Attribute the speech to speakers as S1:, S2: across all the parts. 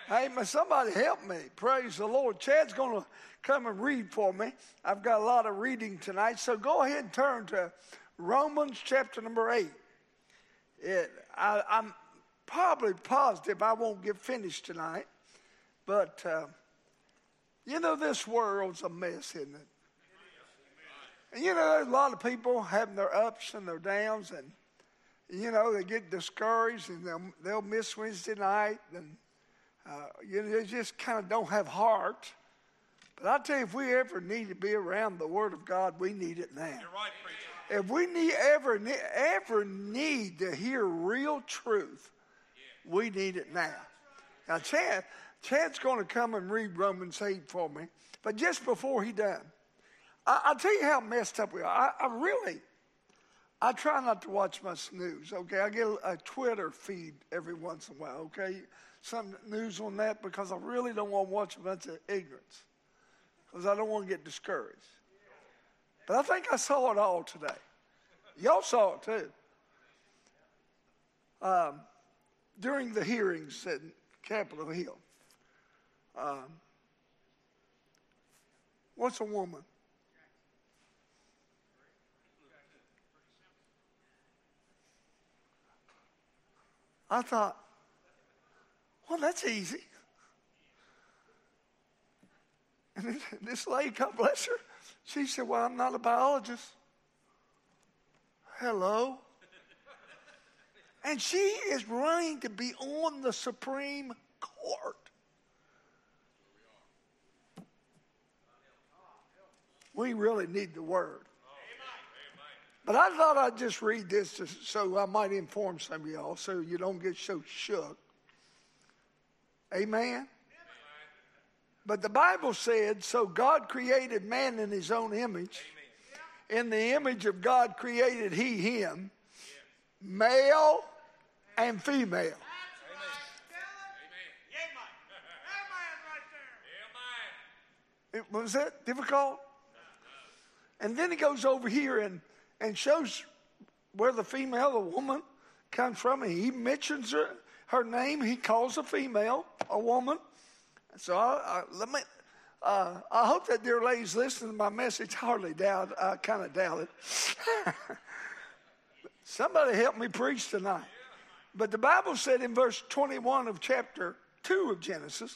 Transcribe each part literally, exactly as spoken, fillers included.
S1: Hey, man, somebody help me. Praise the Lord. Chad's going to come and read for me. I've got a lot of reading tonight. So go ahead and turn to Romans chapter number eight. It, I, I'm probably positive I won't get finished tonight. But, uh, you know, this world's a mess, isn't it? And, you know, there's a lot of people having their ups and their downs. And, you know, they get discouraged and they'll, they'll miss Wednesday night. And, uh, you know, they just kind of don't have heart. But I tell you, if we ever need to be around the Word of God, we need it now. You're right, preacher. If we need, ever, ever need to hear real truth, yeah. we need it now. Now, Chad, Chad's going to come and read Romans eight for me. But just before he does, I, I'll tell you how messed up we are. I, I really, I try not to watch my snooze, okay? I get a, a Twitter feed every once in a while, okay? Some news on that because I really don't want to watch a bunch of ignorance. Because I don't want to get discouraged. But I think I saw it all today. Y'all saw it too. Um, during the hearings at Capitol Hill. Um, what's a woman? I thought, well, that's easy. And this lady, God bless her, she said, well, I'm not a biologist. Hello? And she is running to be on the Supreme Court. We really need the Word. But I thought I'd just read this to, so I might inform some of y'all so you don't get so shook. Amen? But the Bible said, so God created man in his own image. Amen. In the image of God created he him. Yeah. Male and female. Amen. It, was that difficult? And then he goes over here and, and shows where the female, the woman, comes from. And he mentions her, her name. He calls a female, a woman. So I, I, let me. Uh, I hope that dear lady's listening to my message. Hardly doubt. I kind of doubt it. Somebody help me preach tonight. But the Bible said in verse twenty-one of chapter two of Genesis,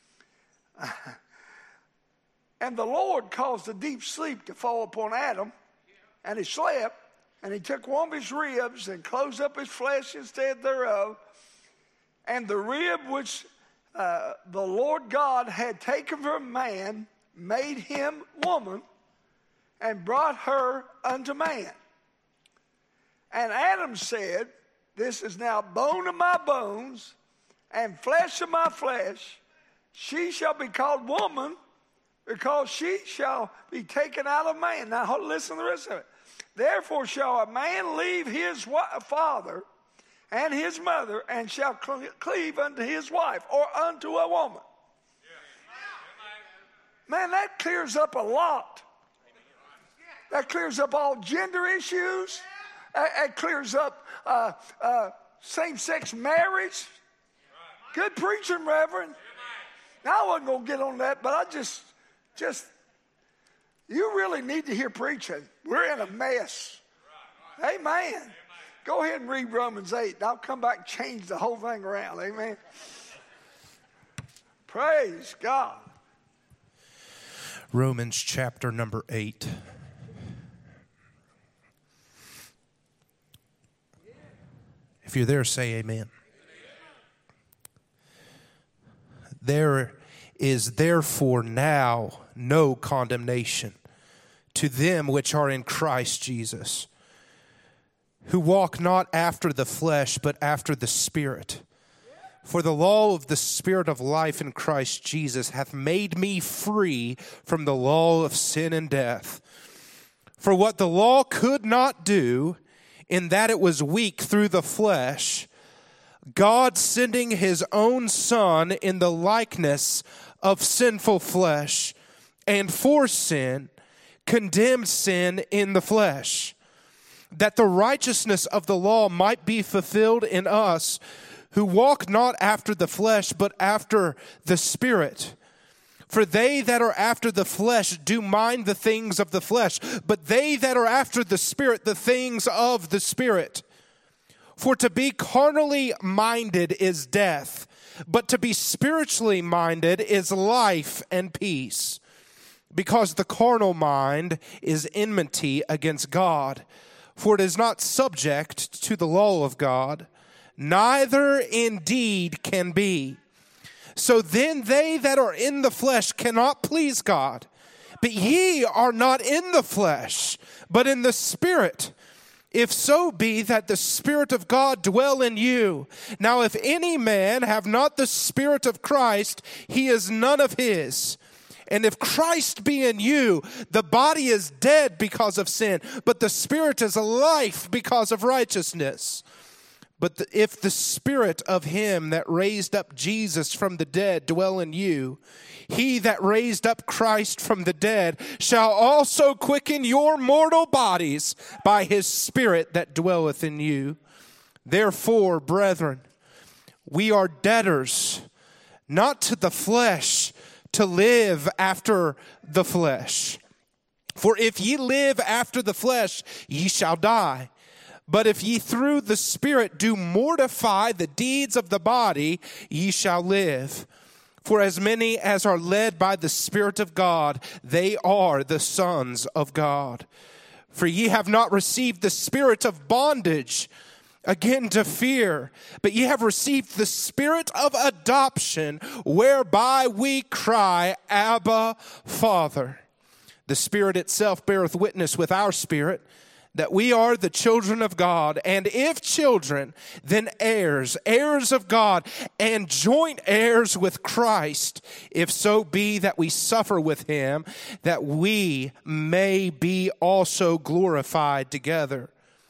S1: and the Lord caused a deep sleep to fall upon Adam, and he slept, and he took one of his ribs and closed up his flesh instead thereof, and the rib which Uh, the Lord God had taken from man, made him woman, and brought her unto man. And Adam said, this is now bone of my bones and flesh of my flesh. She shall be called woman because she shall be taken out of man. Now listen to the rest of it. Therefore shall a man leave his father and his mother, and shall cleave unto his wife, or unto a woman. Man, that clears up a lot. That clears up all gender issues. That clears up uh, uh, same-sex marriage. Good preaching, Reverend. Now I wasn't going to get on that, but I just, just, you really need to hear preaching. We're in a mess. Amen. Go ahead and read Romans eight, and I'll come back and change the whole thing around. Amen. Praise God.
S2: Romans chapter number eight. If you're there, say amen. There is therefore now no condemnation to them which are in Christ Jesus, who walk not after the flesh, but after the Spirit. For the law of the Spirit of life in Christ Jesus hath made me free from the law of sin and death. For what the law could not do, in that it was weak through the flesh, God sending his own Son in the likeness of sinful flesh, and for sin, condemned sin in the flesh, that the righteousness of the law might be fulfilled in us who walk not after the flesh, but after the Spirit. For they that are after the flesh do mind the things of the flesh, but they that are after the Spirit, the things of the Spirit. For to be carnally minded is death, but to be spiritually minded is life and peace. Because the carnal mind is enmity against God, for it is not subject to the law of God, neither indeed can be. So then they that are in the flesh cannot please God. But ye are not in the flesh, but in the Spirit, if so be that the Spirit of God dwell in you. Now if any man have not the Spirit of Christ, he is none of his. And if Christ be in you, the body is dead because of sin, but the Spirit is alive because of righteousness. But the, if the Spirit of him that raised up Jesus from the dead dwell in you, he that raised up Christ from the dead shall also quicken your mortal bodies by his Spirit that dwelleth in you. Therefore, brethren, we are debtors, not to the flesh, to live after the flesh. For if ye live after the flesh, ye shall die. But if ye through the Spirit do mortify the deeds of the body, ye shall live. For as many as are led by the Spirit of God, they are the sons of God. For ye have not received the spirit of bondage again to fear, but ye have received the Spirit of adoption, whereby we cry, Abba, Father. The Spirit itself beareth witness with our spirit that we are the children of God, and if children, then heirs, heirs of God, and joint heirs with Christ, if so be that we suffer with him, that we may be also glorified together.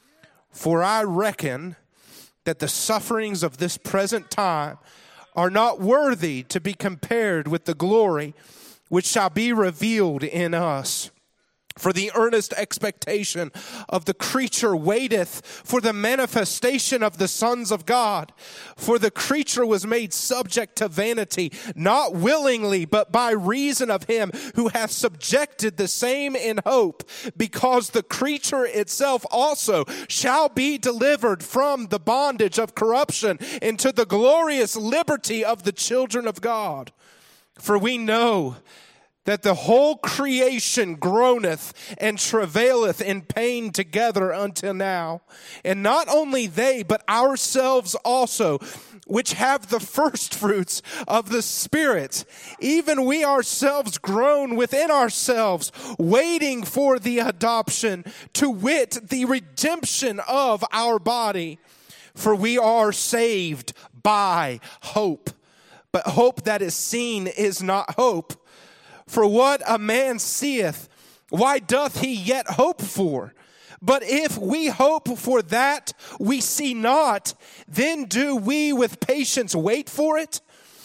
S2: For I reckon that the sufferings of this present time are not worthy to be compared with the glory which shall be revealed in us. For the earnest expectation of the creature waiteth for the manifestation of the sons of God. For the creature was made subject to vanity, not willingly, but by reason of him who hath subjected the same in hope, because the creature itself also shall be delivered from the bondage of corruption into the glorious liberty of the children of God. For we know that the whole creation groaneth and travaileth in pain together until now. And not only they, but ourselves also, which have the first fruits of the Spirit, even we ourselves groan within ourselves, waiting for the adoption, to wit, the redemption of our body. For we are saved by hope. But hope that is seen is not hope. For what a man seeth, why doth he yet hope for? But if we hope for that we see not, then do we with patience wait for it?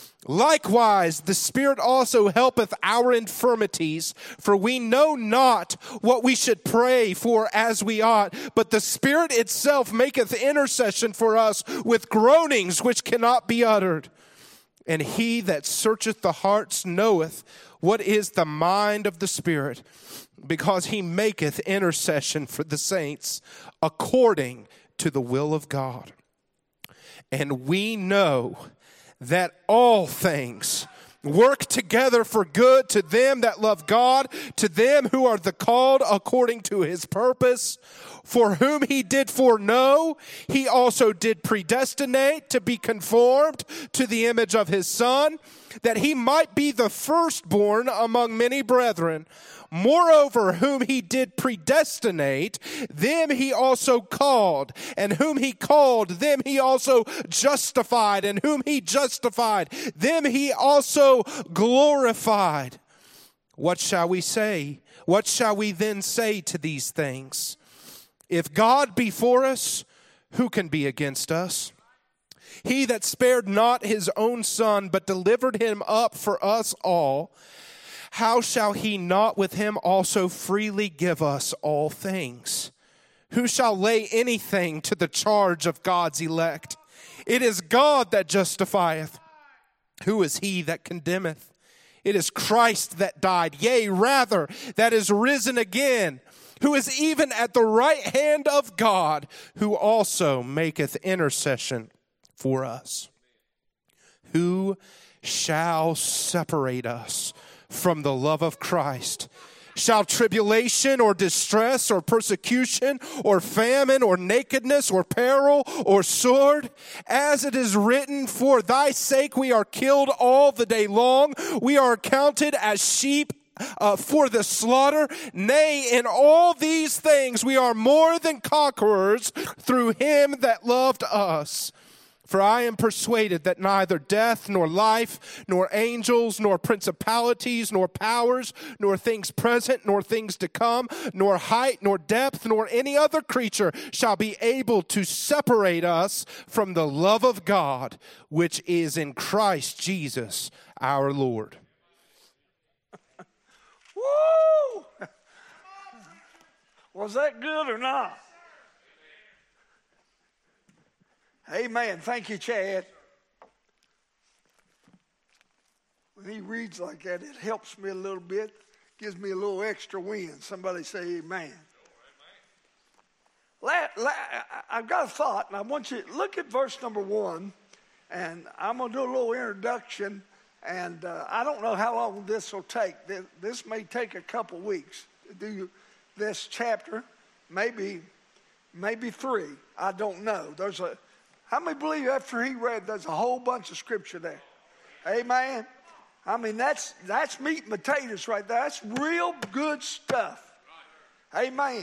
S2: Likewise, the Spirit also helpeth our infirmities, for we know not what we should pray for as we ought, but the Spirit itself maketh intercession for us with groanings which cannot be uttered. And he that searcheth the hearts knoweth what is the mind of the Spirit, because he maketh intercession for the saints according to the will of God. And we know that all things work together for good to them that love God, to them who are the called according to his purpose. For whom he did foreknow, he also did predestinate to be conformed to the image of his Son, that he might be the firstborn among many brethren. Moreover, whom he did predestinate, them he also called. And whom he called, them he also justified. And whom he justified, them he also glorified. What shall we say? What shall we then say to these things? If God be for us, who can be against us? He that spared not his own Son, but delivered him up for us all, how shall he not with him also freely give us all things? Who shall lay anything to the charge of God's elect? It is God that justifieth. Who is he that condemneth? It is Christ that died, yea, rather, that is risen again, who is even at the right hand of God, who also maketh intercession for us. Who shall separate us from the love of Christ? Shall tribulation or distress or persecution or famine or nakedness or peril or sword? As it is written, for thy sake we are killed all the day long. We are counted as sheep uh, for the slaughter. Nay, in all these things we are more than conquerors through him that loved us. For I am persuaded that neither death, nor life, nor angels, nor principalities, nor powers, nor things present, nor things to come, nor height, nor depth, nor any other creature shall be able to separate us from the love of God, which is in Christ Jesus our Lord.
S1: Woo! Was that good or not? Amen. Thank you, Chad. When he reads like that, it helps me a little bit, gives me a little extra wind. Somebody say amen. La, la, I've got a thought, and I want you to look at verse number one, and I'm going to do a little introduction, and uh, I don't know how long this will take. This, this may take a couple weeks to do this chapter, maybe, maybe three. I don't know. There's a How many believe after he read, there's a whole bunch of scripture there? Amen. I mean, that's that's meat and potatoes right there. That's real good stuff. Amen.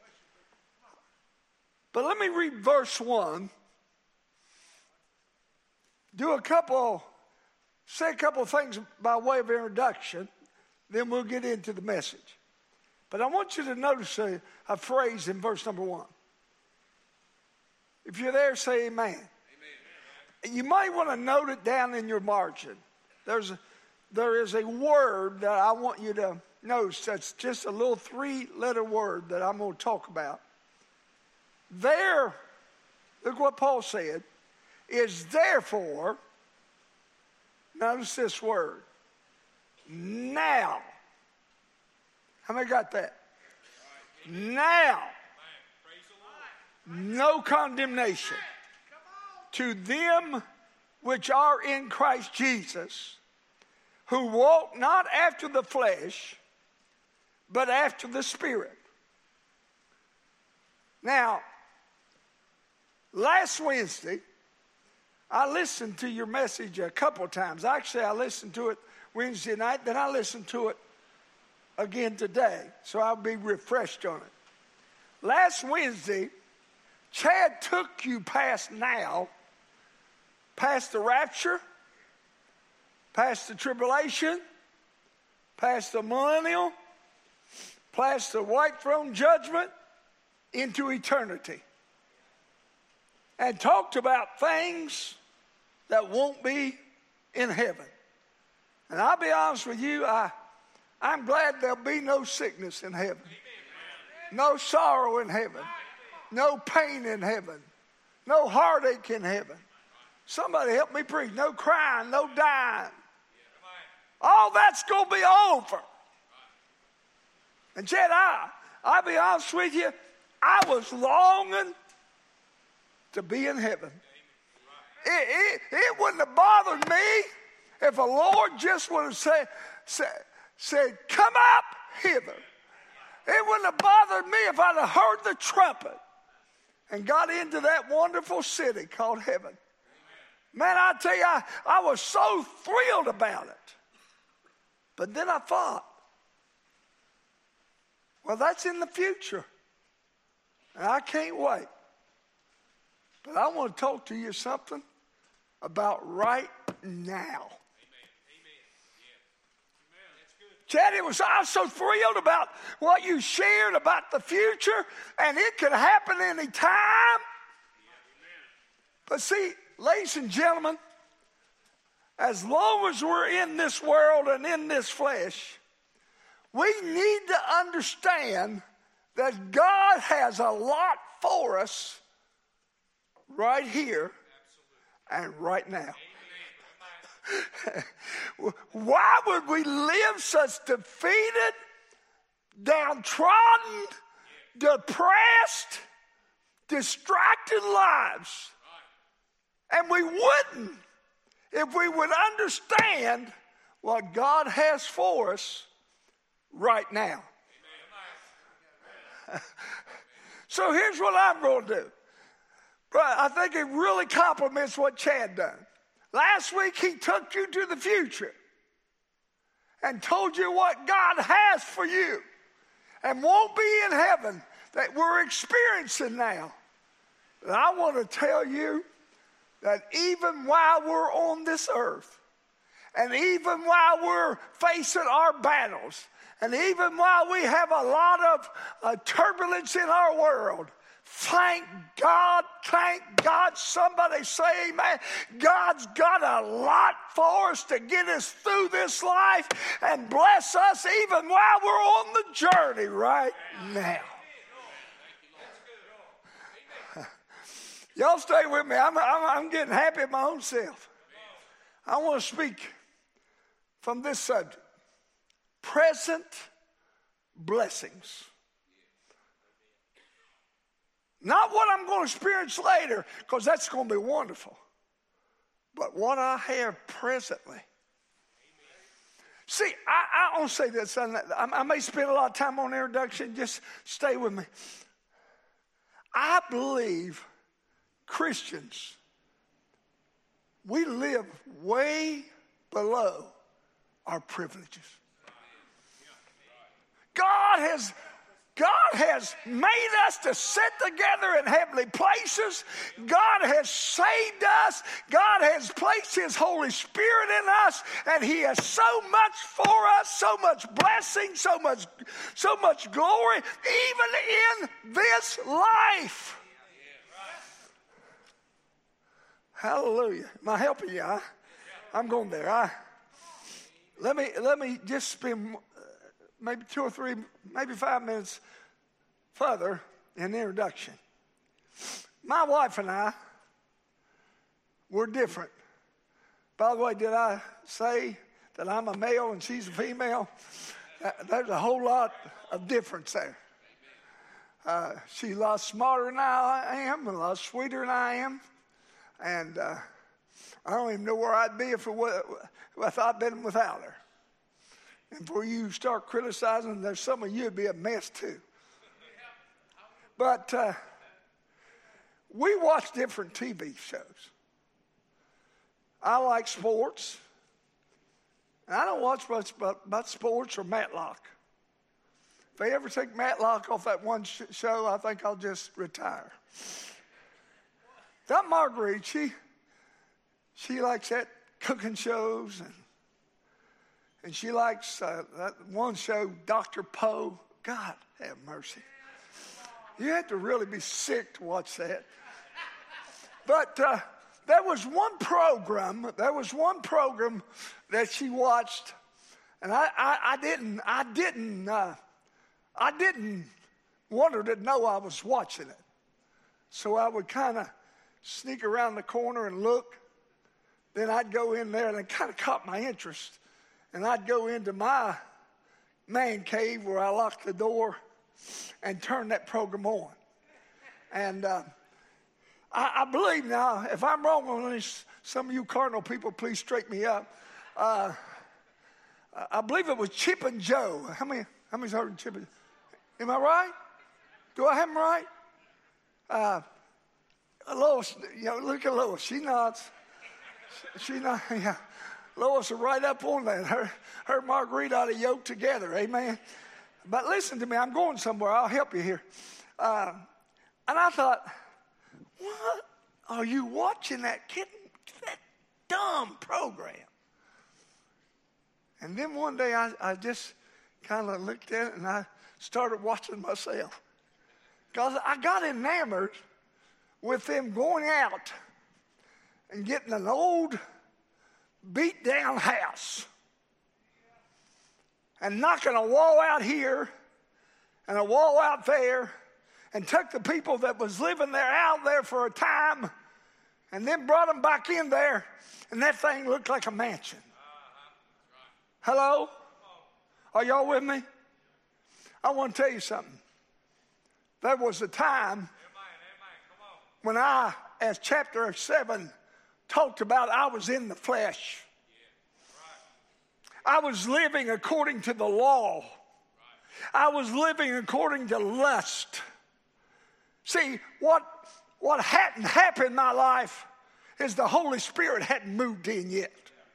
S1: But let me read verse one. Do a couple, say a couple of things by way of introduction. Then we'll get into the message. But I want you to notice a, a phrase in verse number one. If you're there, say amen. Amen. You might want to note it down in your margin. There's a, there is a word that I want you to notice. That's just a little three-letter word that I'm going to talk about. There, look what Paul said, is therefore, notice this word, now. How many got that? Now. No condemnation to them which are in Christ Jesus, who walk not after the flesh, but after the Spirit. Now, last Wednesday, I listened to your message a couple of times. Actually, I listened to it Wednesday night, then I listened to it again today, so I'll be refreshed on it. Last Wednesday, Chad took you past now, past the rapture, past the tribulation, past the millennial, past the white throne judgment, into eternity. And talked about things that won't be in heaven. And I'll be honest with you, I, I'm glad there'll be no sickness in heaven. No sorrow in heaven. No pain in heaven. No heartache in heaven. Somebody help me preach. No crying, no dying. All that's going to be over. And Chad, I, I'll be honest with you, I was longing to be in heaven. It, it, it wouldn't have bothered me if a Lord just would have said, said, said, come up hither. It wouldn't have bothered me if I'd have heard the trumpet and got into that wonderful city called heaven. Man, I tell you, I, I was so thrilled about it. But then I thought, well, that's in the future. And I can't wait. But I want to talk to you something about right now. Chad, it was, I was so thrilled about what you shared about the future, and it could happen any time. But see, ladies and gentlemen, as long as we're in this world and in this flesh, we need to understand that God has a lot for us right here and right now. Why would we live such defeated, downtrodden, depressed, distracted lives? And we wouldn't if we would understand what God has for us right now. So here's what I'm going to do. But I think it really complements what Chad done. Last week he took you to the future and told you what God has for you and won't be in heaven that we're experiencing now. And I want to tell you that even while we're on this earth, and even while we're facing our battles, and even while we have a lot of uh, turbulence in our world, thank God, thank God, somebody say amen. God's got a lot for us to get us through this life and bless us even while we're on the journey right now. Y'all stay with me. I'm, I'm, I'm getting happy at my own self. I want to speak from this subject. Present blessings. Not what I'm going to experience later, because that's going to be wonderful. But what I have presently. See, I, I want to say this. I, I may spend a lot of time on introduction. Just stay with me. I believe Christians, we live way below our privileges. God has, God has made us to sit together in heavenly places. God has saved us. God has placed His Holy Spirit in us, and He has so much for us, so much blessing, so much, so much glory, even in this life. Hallelujah. Am I helping you? I, I'm going there. I, let me let me just spend maybe two or three, maybe five minutes further in the introduction. My wife and I, we're different. By the way, did I say that I'm a male and she's a female? There's a whole lot of difference there. Uh, she's a lot smarter than I am, and a lot sweeter than I am. And uh, I don't even know where I'd be if, it was, if I'd been without her. And before you start criticizing, there's some of you would be a mess too. But uh, we watch different T V shows. I like sports. And I don't watch much about, about sports or Matlock. If they ever take Matlock off that one sh- show, I think I'll just retire. That Marguerite, she, she likes that cooking shows, and, and she likes uh, that one show, Doctor Poe. God have mercy. You have to really be sick to watch that. But uh, there was one program, there was one program that she watched, and I, I, I didn't, I didn't, uh, I didn't want her to know I was watching it. So I would kind of sneak around the corner and look. Then I'd go in there, and it kind of caught my interest. And I'd go into my man cave where I locked the door and turn that program on. And uh, I, I believe now, if I'm wrong on this, some of you Cardinal people, please straighten me up. Uh, I believe it was Chip and Joe. How many? How many's heard of Chip and Joe? Am I right? Do I have them right? Uh, Lois, you know, look at Lois. She nods. She, she nods. Yeah. Lois is right up on that. Her, her Marguerite ought to yoke together. Amen. But listen to me. I'm going somewhere. I'll help you here. Uh, and I thought, what are you watching that kid, that dumb program? And then one day I, I just kind of looked at it and I started watching myself. Because I got enamored with them going out and getting an old beat down house and knocking a wall out here and a wall out there and took the people that was living there out there for a time And then brought them back in there, and that thing looked like a mansion. Hello? Are y'all with me? I want to tell you something. There was a time when I, as chapter seven talked about, I was in the flesh. I was living according to the law. I was living according to lust. See, what, what hadn't happened in my life is the Holy Spirit hadn't moved in yet.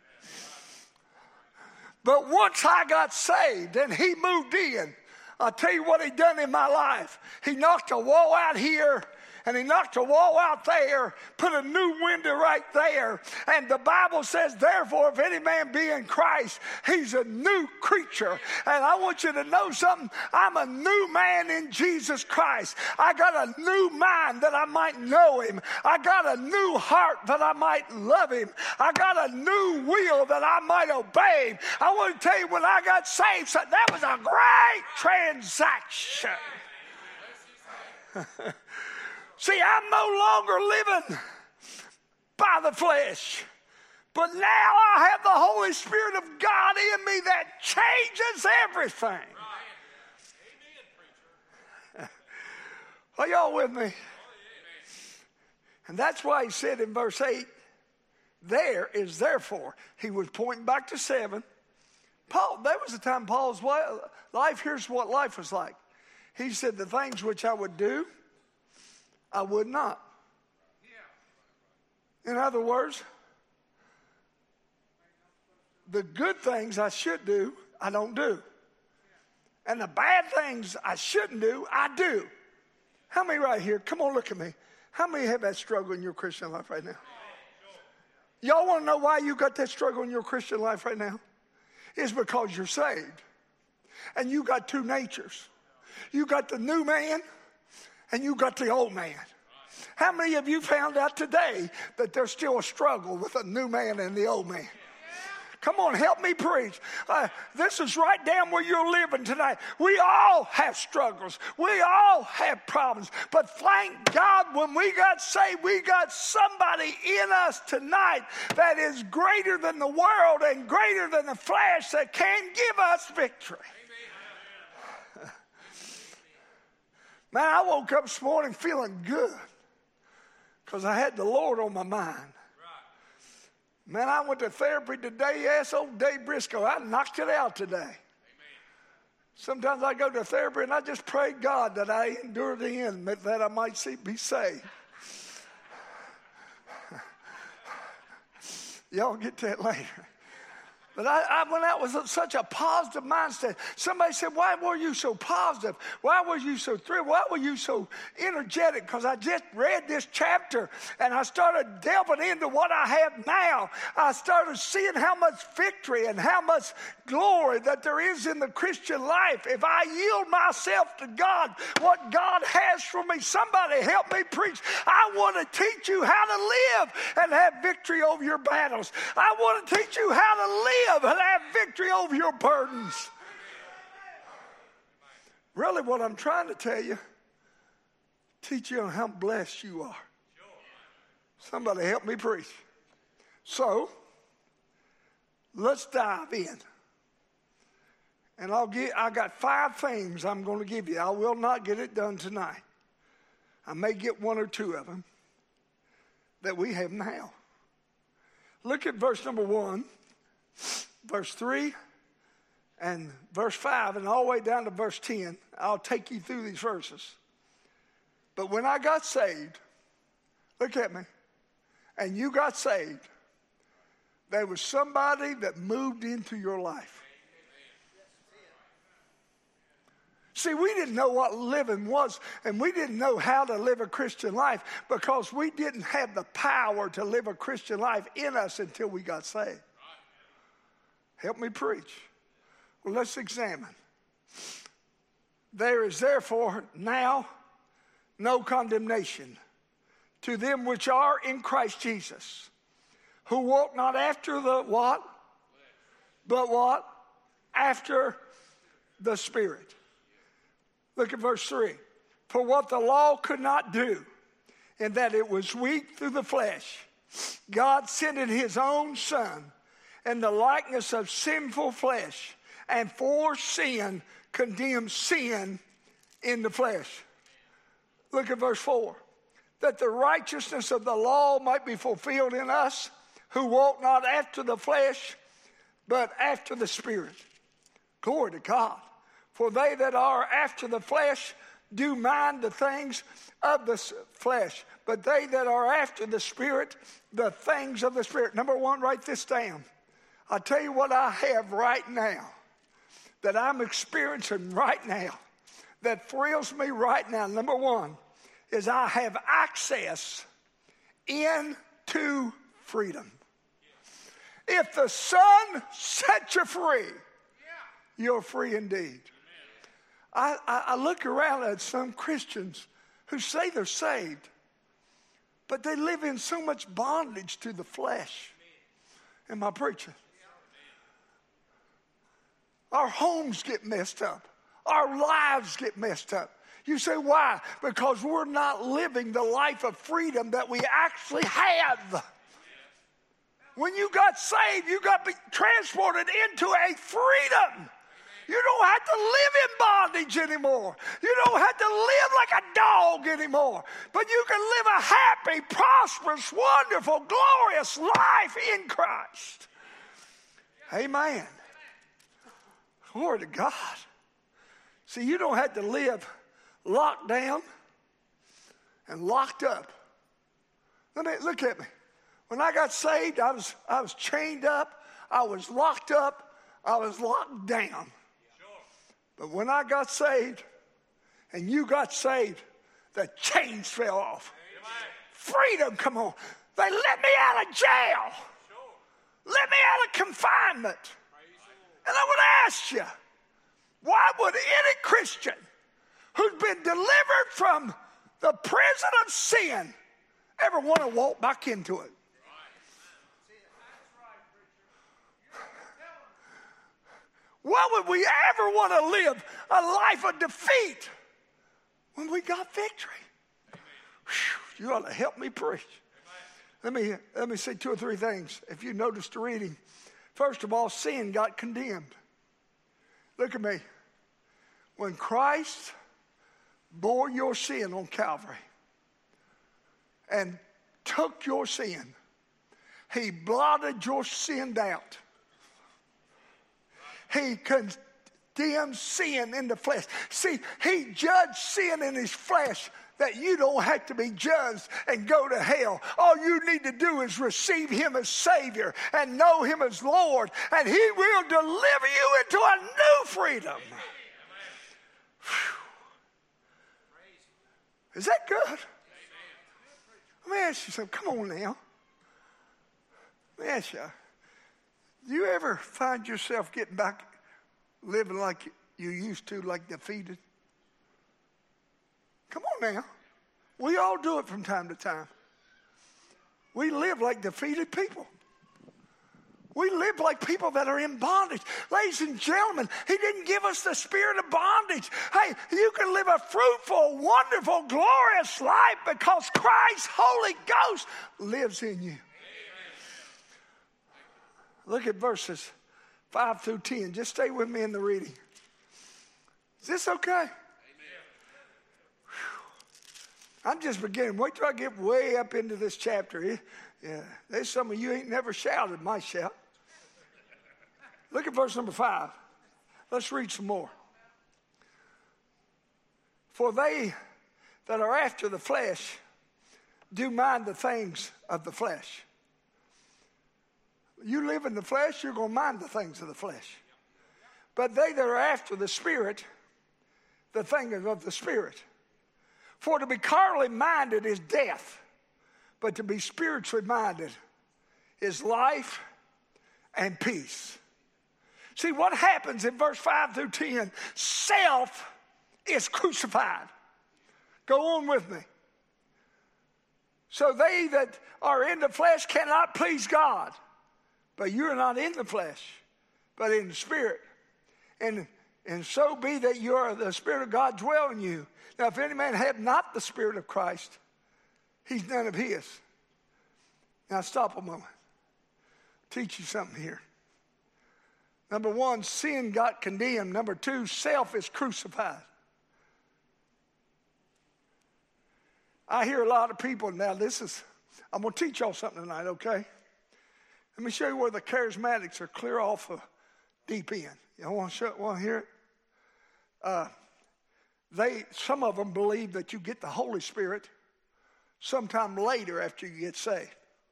S1: But once I got saved and he moved in, I'll tell you what he done in my life. He knocked a wall out here, and he knocked a wall out there, put a new window right there. And the Bible says, therefore, if any man be in Christ, he's a new creature. And I want you to know something. I'm a new man in Jesus Christ. I got a new mind that I might know him. I got a new heart that I might love him. I got a new will that I might obey him. I want to tell you, when I got saved, so that was a great transaction. See, I'm no longer living by the flesh, but now I have the Holy Spirit of God in me that changes everything. Right. Are y'all with me? And that's why he said in verse eight, there is therefore. He was pointing back to seven. Paul, there was a time Paul's life, here's what life was like. He said, the things which I would do, I would not. In other words, the good things I should do, I don't do. And the bad things I shouldn't do, I do. How many right here? Come on, look at me. How many have that struggle in your Christian life right now? Y'all want to know why you got that struggle in your Christian life right now? It's because you're saved. And you got two natures. You got the new man, and you got the old man. How many of you found out today that there's still a struggle with the new man and the old man? Come on, help me preach. Uh, this is right down where you're living tonight. We all have struggles. We all have problems. But thank God when we got saved, we got somebody in us tonight that is greater than the world and greater than the flesh that can give us victory. Man, I woke up this morning feeling good because I had the Lord on my mind. Man, I went to therapy today. Yes, old Dave Briscoe, I knocked it out today. Amen. Sometimes I go to therapy and I just pray God that I endure the end, that I might see, be saved. Y'all get to that later. But I, I went out with such a positive mindset. Somebody said, why were you so positive? Why were you so thrilled? Why were you so energetic? Because I just read this chapter and I started delving into what I have now. I started seeing how much victory and how much glory that there is in the Christian life. If I yield myself to God, what God has for me, somebody help me preach. I want to teach you how to live and have victory over your battles. I want to teach you how to live and have victory over your burdens. Really, what I'm trying to tell you, teach you how blessed you are. Somebody help me preach. So, let's dive in. And I'll get, I got five things I'm going to give you. I will not get it done tonight. I may get one or two of them that we have now. Look at verse number one. Verse three and verse five and all the way down to verse ten. I'll take you through these verses. But when I got saved, look at me, and you got saved, there was somebody that moved into your life. See, we didn't know what living was, and we didn't know how to live a Christian life because we didn't have the power to live a Christian life in us until we got saved. Help me preach. Well, let's examine. There is therefore now no condemnation to them which are in Christ Jesus, who walk not after the what? But what? After the Spirit. Look at verse three. For what the law could not do, in that it was weak through the flesh, God sending his own Son in the likeness of sinful flesh, and for sin condemned sin in the flesh. Look at verse four. That the righteousness of the law might be fulfilled in us, who walk not after the flesh, but after the Spirit. Glory to God. For they that are after the flesh do mind the things of the flesh, but they that are after the Spirit, the things of the Spirit. Number one, write this down. I'll tell you what I have right now, that I'm experiencing right now, that thrills me right now. Number one is I have access into freedom. If the Son sets you free, you're free indeed. I, I, I look around at some Christians who say they're saved, but they live in so much bondage to the flesh. Am I preaching? Our homes get messed up. Our lives get messed up. You say, why? Because we're not living the life of freedom that we actually have. When you got saved, you got transported into a freedom. You don't have to live in bondage anymore. You don't have to live like a dog anymore. But you can live a happy, prosperous, wonderful, glorious life in Christ. Amen. Glory to God. See, you don't have to live locked down and locked up. Let me look at me. When I got saved, I was I was chained up, I was locked up, I was locked down. But when I got saved and you got saved, the chains fell off. Freedom, come on. They let me out of jail. Let me out of confinement. And I would ask you, why would any Christian who's been delivered from the prison of sin ever want to walk back into it? Why would we ever want to live a life of defeat when we got victory? Whew, you ought to help me preach. Let me, let me say two or three things. If you notice the reading, first of all, sin got condemned. Look at me. When Christ bore your sin on Calvary and took your sin, he blotted your sin out. He condemned sin in the flesh. See, he judged sin in his flesh that you don't have to be judged and go to hell. All you need to do is receive him as Savior and know him as Lord, and he will deliver you into a new freedom. Is that good? Let me ask you something. Come on now. Let me ask you. Do you ever find yourself getting back living like you used to, like defeated? Come on now. We all do it from time to time. We live like defeated people. We live like people that are in bondage. Ladies and gentlemen, he didn't give us the spirit of bondage. Hey, you can live a fruitful, wonderful, glorious life because Christ's Holy Ghost lives in you. Look at verses five through ten. Just stay with me in the reading. Is this okay? Amen. I'm just beginning. Wait till I get way up into this chapter. Yeah, there's some of you ain't never shouted my shout. Look at verse number five. Let's read some more. For they that are after the flesh do mind the things of the flesh. You live in the flesh, you're going to mind the things of the flesh. But they that are after the Spirit, the things of the Spirit. For to be carnally minded is death, but to be spiritually minded is life and peace. See, what happens in verse five through ten, self is crucified. Go on with me. So they that are in the flesh cannot please God. But you're not in the flesh, but in the Spirit. And, and so be that you are the Spirit of God dwell in you. Now, if any man have not the Spirit of Christ, He's none of his. Now stop a moment. Teach you something here. Number one, sin got condemned. Number two, self is crucified. I hear a lot of people, now this is, I'm going to teach y'all something tonight, okay? Let me show you where the charismatics are clear off a deep end. Y'all want to show, want to hear it? Uh, they, some of them believe that you get the Holy Spirit sometime later after you get saved.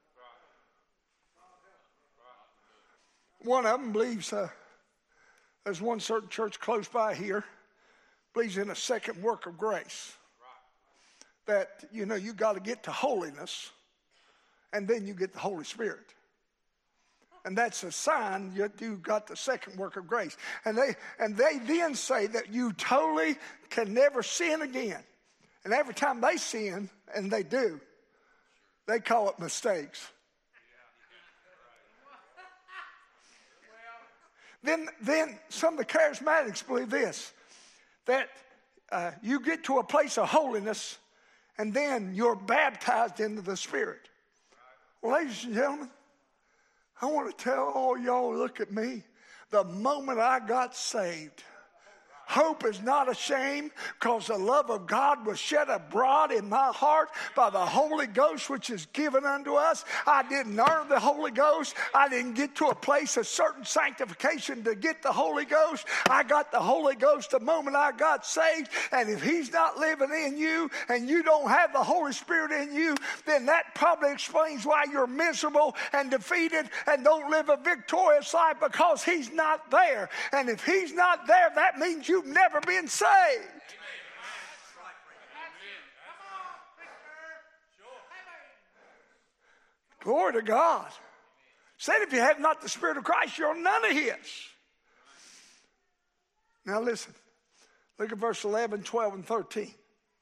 S1: One of them believes, uh, there's one certain church close by here, believes in a second work of grace. That, you know, you got to get to holiness, and then you get the Holy Spirit. And that's a sign that you got the second work of grace. And they and they then say that you totally can never sin again. And every time they sin, and they do, they call it mistakes. Then, then some of the charismatics believe this, that uh, you get to a place of holiness and then you're baptized into the Spirit. Well, ladies and gentlemen, I want to tell all y'all, look at me. The moment I got saved, hope is not a shame, because the love of God was shed abroad in my heart by the Holy Ghost, which is given unto us. I didn't earn the Holy Ghost. I didn't get to a place of certain sanctification to get the Holy Ghost. I got the Holy Ghost the moment I got saved. And if he's not living in you and you don't have the Holy Spirit in you, then that probably explains why you're miserable and defeated and don't live a victorious life, because he's not there. And if he's not there, that means you You've never been saved. Glory to God. Said if you have not the Spirit of Christ, you're none of his. Now listen. Look at verse eleven, twelve, and thirteen.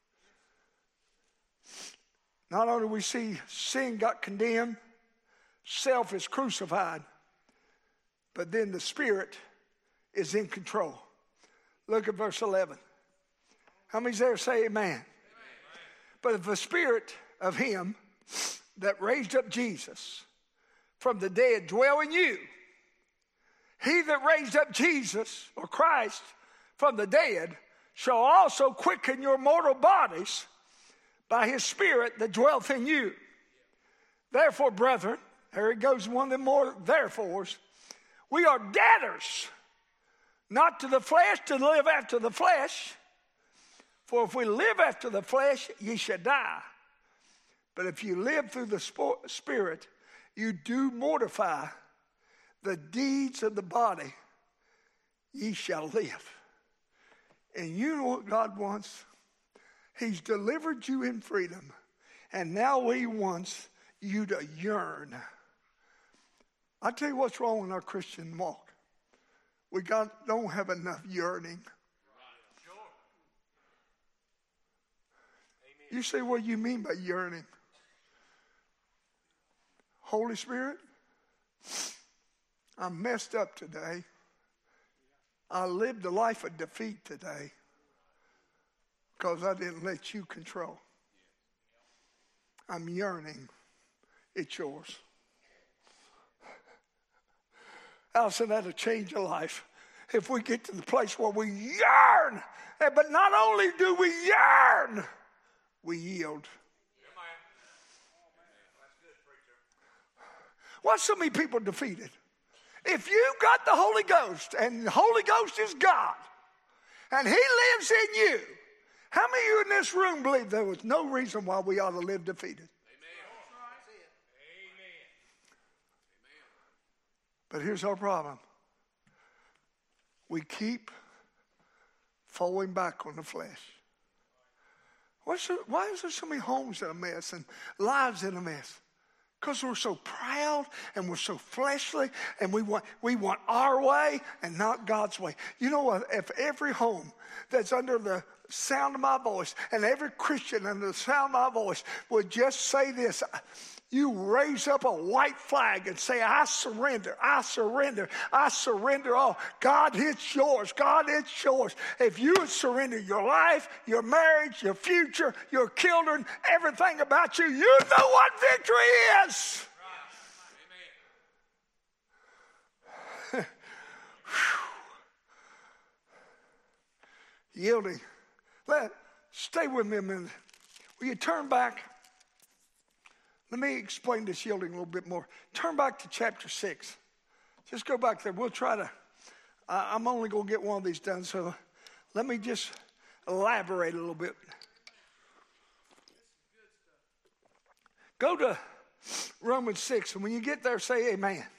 S1: Not only do we see sin got condemned, self is crucified, but then the Spirit is in control. Look at verse eleven. How many's there say amen? Amen? But if the Spirit of him that raised up Jesus from the dead dwell in you, he that raised up Jesus, or Christ, from the dead shall also quicken your mortal bodies by his Spirit that dwelleth in you. Therefore, brethren, there it goes, one of them more therefores, we are debtors, not to the flesh, to live after the flesh. For if we live after the flesh, ye shall die. But if you live through the Spirit, you do mortify the deeds of the body, ye shall live. And you know what God wants? He's delivered you in freedom. And now he wants you to yearn. I tell you what's wrong with our Christian walk. We got, don't have enough yearning. You say, what do you mean by yearning? Holy Spirit, I'm messed up today. I lived a life of defeat today because I didn't let you control. I'm yearning. It's yours. Allison, that'll change your life if we get to the place where we yearn. But not only do we yearn, we yield. Why so many people defeated? If you got the Holy Ghost, and the Holy Ghost is God, and he lives in you, how many of you in this room believe there was no reason why we ought to live defeated? But here's our problem. We keep falling back on the flesh. What's there, why is there so many homes in a mess and lives in a mess? Because we're so proud and we're so fleshly and we want we want our way and not God's way. You know what? If every home that's under the sound of my voice and every Christian under the sound of my voice would just say this, you raise up a white flag and say, I surrender, I surrender, I surrender all. God, it's yours. God, it's yours. If you would surrender your life, your marriage, your future, your children, everything about you, you know what victory is. Right. Yielding. Let, stay with me a minute. Will you turn back? Let me explain this yielding a little bit more. Turn back to chapter six. Just go back there. We'll try to, uh, I'm only going to get one of these done, so let me just elaborate a little bit. Go to Romans six, and when you get there, say amen. Amen.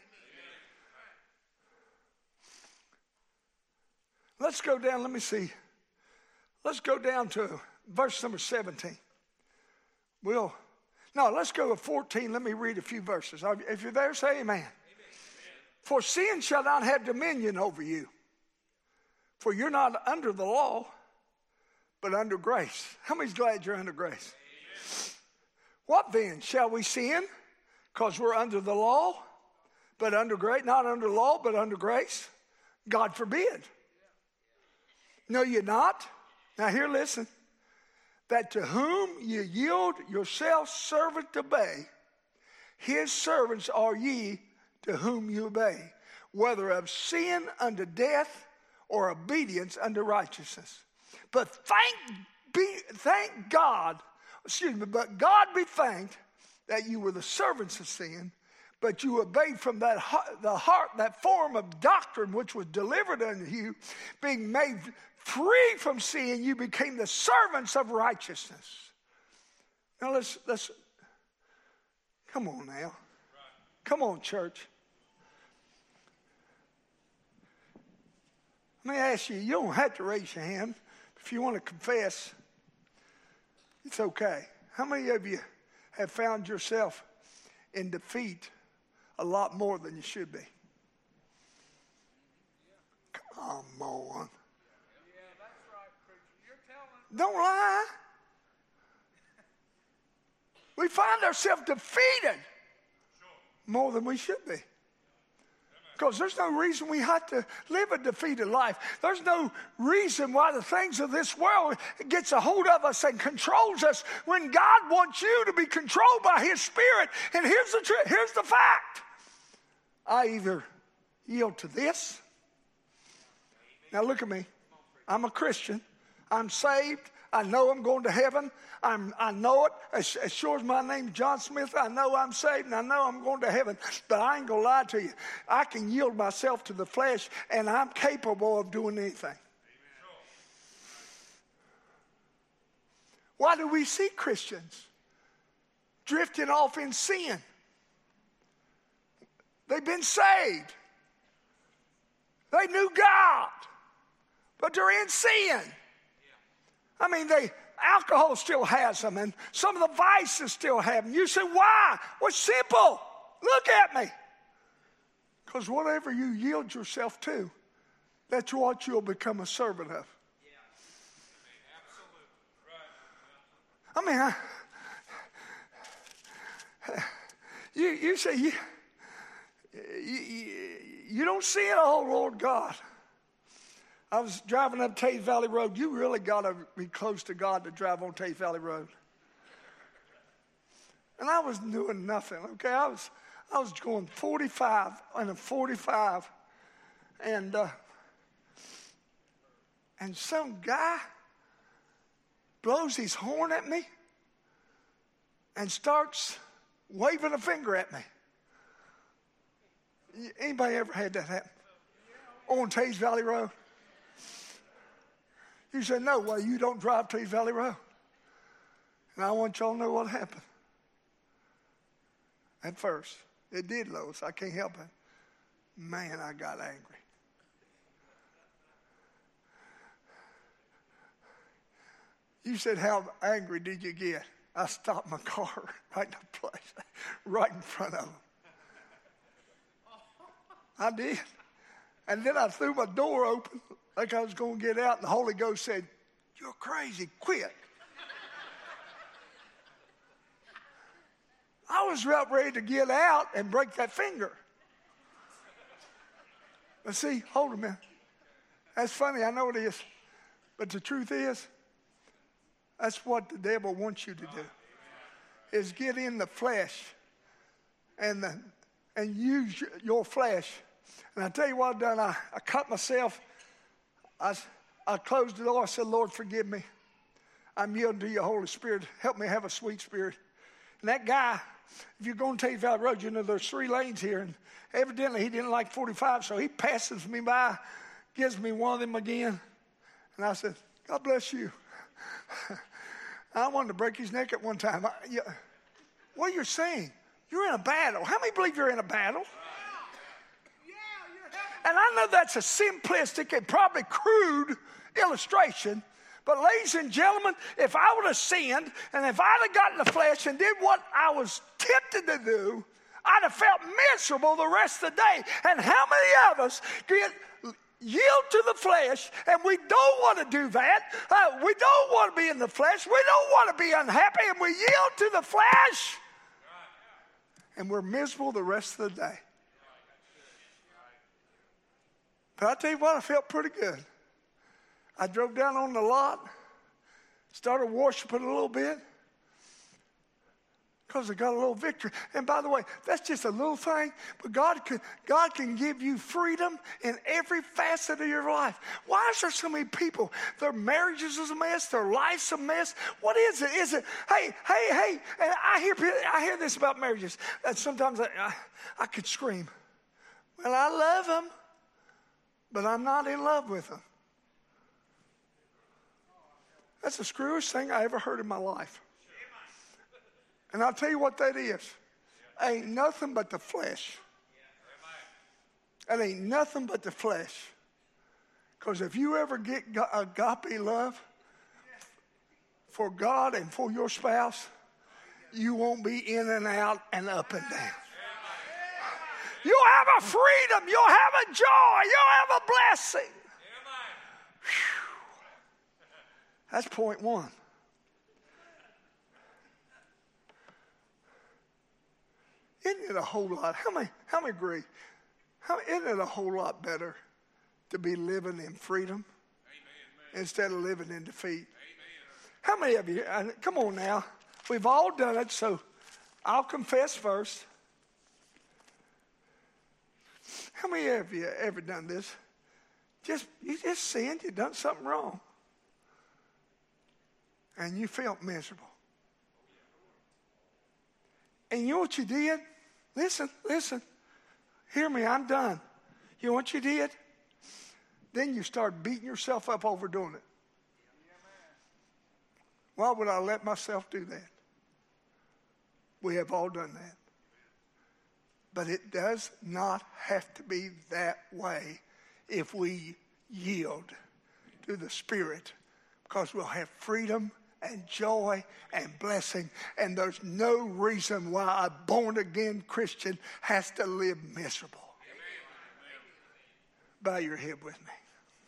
S1: Let's go down, let me see. Let's go down to verse number seventeen. We'll... No, let's go to fourteen. Let me read a few verses. If you're there, say amen. Amen. For sin shall not have dominion over you. For you're not under the law, but under grace. How many's glad you're under grace? Amen. What then? Shall we sin? Because we're under the law, but under grace. Not under law, but under grace. God forbid. No, you're not. Now here, listen. That to whom you yield yourselves servant to obey, his servants are ye to whom you obey, whether of sin unto death or obedience unto righteousness. But thank be thank God, excuse me, but God be thanked that you were the servants of sin, but you obeyed from that heart, the heart, that form of doctrine which was delivered unto you, being made free from sin, you became the servants of righteousness. Now let's, let's, come on now. Come on, church. Let me ask you, you don't have to raise your hand. If you want to confess, it's okay. How many of you have found yourself in defeat a lot more than you should be? Come on. Don't lie. We find ourselves defeated more than we should be. Because there's no reason we have to live a defeated life. There's no reason why the things of this world gets a hold of us and controls us when God wants you to be controlled by his Spirit. And here's the tr- here's the fact. I either yield to this. Now look at me. I'm a Christian. I'm saved. I know I'm going to heaven. I'm, I know it. As, as sure as my name's John Smith, I know I'm saved and I know I'm going to heaven. But I ain't going to lie to you. I can yield myself to the flesh and I'm capable of doing anything. Amen. Why do we see Christians drifting off in sin? They've been saved. They knew God, but they're in sin. I mean, they alcohol still has them, and some of the vices still have them. You say, why? Well, it's simple. Look at me. Because whatever you yield yourself to, that's what you'll become a servant of. Yeah. Absolutely. Right. I mean, I, you, you say, you, you, you don't see it, oh, Lord God. I was driving up Tate Valley Road. You really got to be close to God to drive on Tate Valley Road. And I was doing nothing, okay? I was I was going forty-five and a forty-five. And, uh, and some guy blows his horn at me and starts waving a finger at me. Anybody ever had that happen? On Tate Valley Road? You said, no, well, you don't drive Tate Valley Road. And I want y'all to know what happened. At first, it did, Lois. I can't help it. Man, I got angry. You said, how angry did you get? I stopped my car right in the place, right in front of him. I did. And then I threw my door open like I was going to get out, and the Holy Ghost said, you're crazy, quit. I was about ready to get out and break that finger. But see, hold a minute. That's funny, I know it is. But the truth is, that's what the devil wants you to do, is get in the flesh and the, and use your flesh. And I tell you what I've done. I, I cut myself. I, I closed the door. I said, Lord, forgive me. I'm yielding to your Holy Spirit. Help me have a sweet spirit. And that guy, if you're going to take Valley Road, you know there's three lanes here. And evidently he didn't like forty-five, so he passes me by, gives me one of them again. And I said, God bless you. I wanted to break his neck at one time. I, yeah, what you're saying, you're in a battle. How many believe you're in a battle? And I know that's a simplistic and probably crude illustration, but ladies and gentlemen, if I would have sinned and if I'd have gotten the flesh and did what I was tempted to do, I'd have felt miserable the rest of the day. And how many of us get yield to the flesh, and we don't want to do that? Uh, we don't want to be in the flesh. We don't want to be unhappy, and we yield to the flesh, and we're miserable the rest of the day. But I tell you what, I felt pretty good. I drove down on the lot, started worshiping a little bit, because I got a little victory. And by the way, that's just a little thing, but God can, God can give you freedom in every facet of your life. Why is there so many people, their marriages is a mess, their life's a mess? What is it? Is it, hey, hey, hey, and I hear, I hear this about marriages, and sometimes I, I, I could scream, well, I love them, but I'm not in love with them. That's the screwiest thing I ever heard in my life. And I'll tell you what that is. Ain't nothing but the flesh. That ain't nothing but the flesh. Because if you ever get agape love for God and for your spouse, you won't be in and out and up and down. You'll have a freedom. You'll have a joy. You'll have a blessing. Whew. That's point one. Isn't it a whole lot? How many, how many agree? How, isn't it a whole lot better to be living in freedom Amen. Instead of living in defeat? Amen. How many of you, come on now, we've all done it, so I'll confess first. How many of you ever done this? Just you just sinned, you done something wrong, and you felt miserable. And you know what you did? Listen, listen. Hear me, I'm done. You know what you did? Then you start beating yourself up over doing it. Why would I let myself do that? We have all done that. But it does not have to be that way if we yield to the Spirit, because we'll have freedom and joy and blessing, and there's no reason why a born-again Christian has to live miserable. Bow your head with me.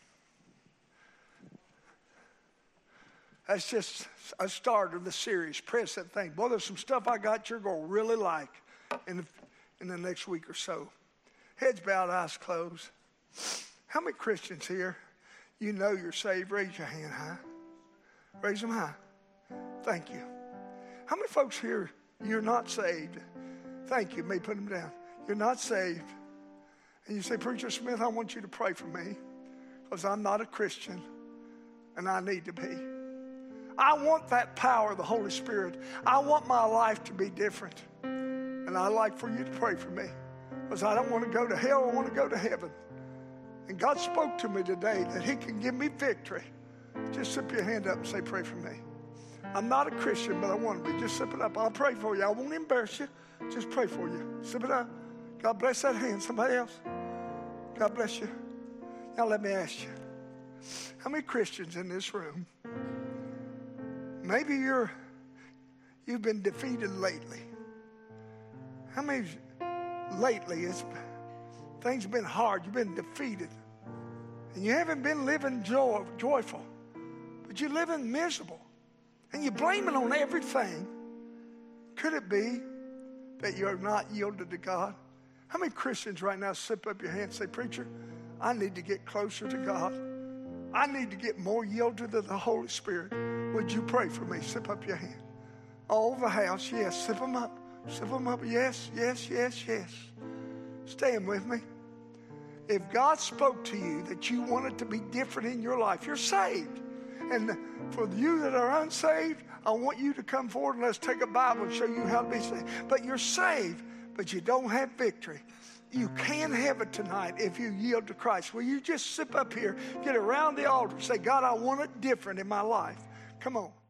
S1: That's just a start of the series, Present Thing. Boy, there's some stuff I got you're going to really like in the, in the next week or so. Heads bowed, eyes closed. How many Christians here, you know you're saved? Raise your hand high. Raise them high. Thank you. How many folks here, you're not saved? Thank you. May put them down. You're not saved. And you say, Preacher Smith, I want you to pray for me because I'm not a Christian and I need to be. I want that power of the Holy Spirit. I want my life to be different. And I'd like for you to pray for me because I don't want to go to hell. I want to go to heaven. And God spoke to me today that he can give me victory. Just slip your hand up and say, pray for me. I'm not a Christian, but I want to be. Just slip it up. I'll pray for you. I won't embarrass you. Just pray for you. Slip it up. God bless that hand. Somebody else. God bless you. Now let me ask you. How many Christians in this room, maybe you're, you've been defeated lately. How many lately, it's, things have been hard. You've been defeated. And you haven't been living joy, joyful. But you're living miserable. And you blame it on everything. Could it be that you're not yielded to God? How many Christians right now slip up your hand and say, preacher, I need to get closer to God. I need to get more yielded to the Holy Spirit. Would you pray for me? Slip up your hand. All over the house, yes. Slip them up. Slip them up. Yes, yes, yes, yes. Stand with me. If God spoke to you that you wanted to be different in your life, you're saved. And for you that are unsaved, I want you to come forward and let's take a Bible and show you how to be saved. But you're saved, but you don't have victory. You can have it tonight if you yield to Christ. Will you just sit up here, get around the altar, say, God, I want it different in my life. Come on.